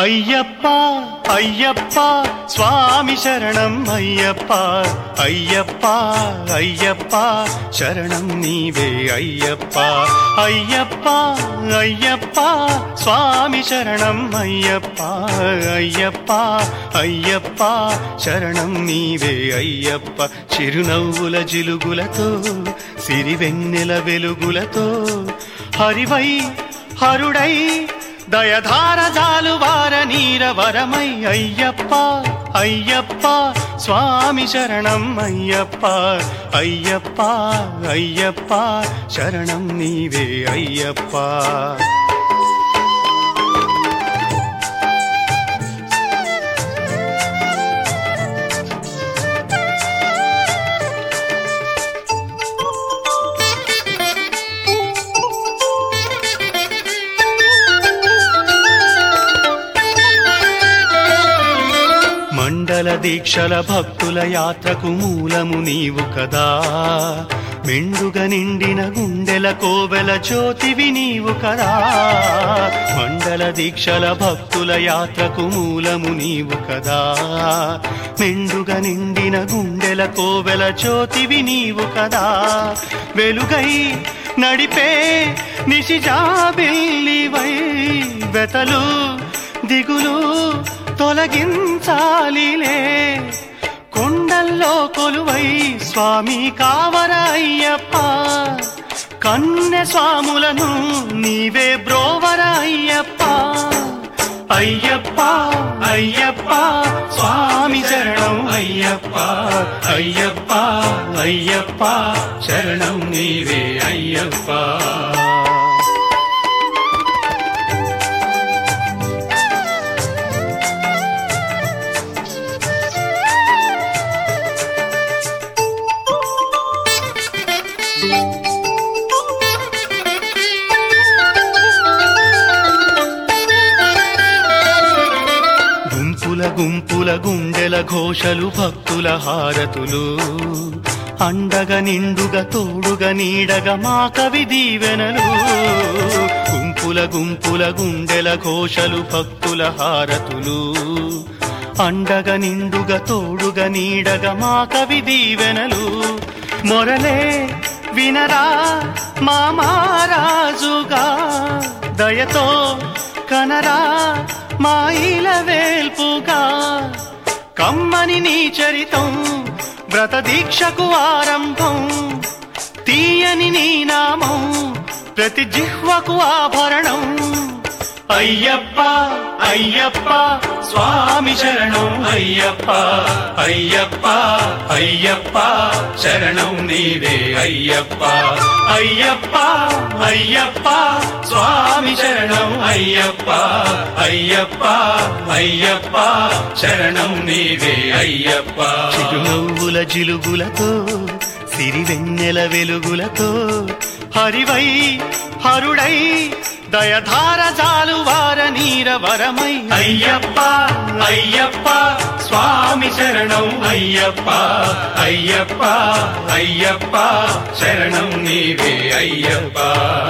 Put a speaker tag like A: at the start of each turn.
A: అయ్యప్ప అయ్యప్ప స్వామి శరణం అయ్యప్ప అయ్యప్ప అయ్యప్ప శరణం నీవే అయ్యప్ప అయ్యప్ప అయ్యప్ప స్వామి శరణం అయ్యప్ప అయ్యప్ప అయ్యప్ప శరణం నీవే అయ్యప్ప చిరునవ్వుల జిలుగులతో సిరివెన్నెల వెలుగులతో హరివై హరుడై దయధార జాలువార నీరవరమై అయ్యప్ప అయ్యప్ప స్వామి శరణం అయ్యప్ప అయ్యప్ప అయ్యప్ప శరణం నీవే అయ్యప్ప మండల దీక్షల భక్తుల యాత్రకు మూలము నీవు కదా మెండుగా నిండిన గుండెల కోవెల జ్యోతివి నీవు కదా మండల దీక్షల భక్తుల యాత్రకు మూలము నీవు కదా మెండుగా నిండిన గుండెల కోవెల జ్యోతివి నీవు కదా వెలుగై నడిపే నిశిజాబిల్లివై వెతలు దిగులు తొలగించాలిలే కొండల్లో కొలువై స్వామి కావర అయ్యప్ప కన్నె స్వాములను నీవే బ్రోవర అయ్యప్ప అయ్యప్ప అయ్యప్ప స్వామి శరణం అయ్యప్ప అయ్యప్ప అయ్యప్ప శరణం నీవే అయ్యప్ప గుంపుల గుండెల ఘోషలు భక్తుల హారతులు అండగా నిండుగా తోడుగా నీడగా మా కవి దీవెనలు గుంపుల గుండెల ఘోషలు భక్తుల హారతులు అండగా నిండుగా తోడుగా నీడగా మా కవి దీవెనలు మొరలే వినరా మా మహారాజుగా దయతో కనరా మాయిల వేల్పుగా కమ్మని నీ చరితం వ్రత దీక్షకు ఆరంభం తీయని నీ నామం ప్రతి జిహ్వకు ఆభరణం అయ్యప్ప అయ్యప్ప స్వామి శరణం అయ్యప్ప అయ్యప్ప అయ్యప్ప శరణం నీవే అయ్యప్ప అయ్యప్ప అయ్యప్ప స్వామి శరణం అయ్యప్ప అయ్యప్ప అయ్యప్ప శరణం నీవే అయ్యప్ప చిరునవ్వుల జిలుగులతో సిరివెన్నెల వెలుగులతో హరివై హరుడై దయధార జాలువార నీరవరమై అయ్యప్ప అయ్యప్ప స్వామి శరణం అయ్యప్ప అయ్యప్ప అయ్యప్ప శరణం నీవే అయ్యప్ప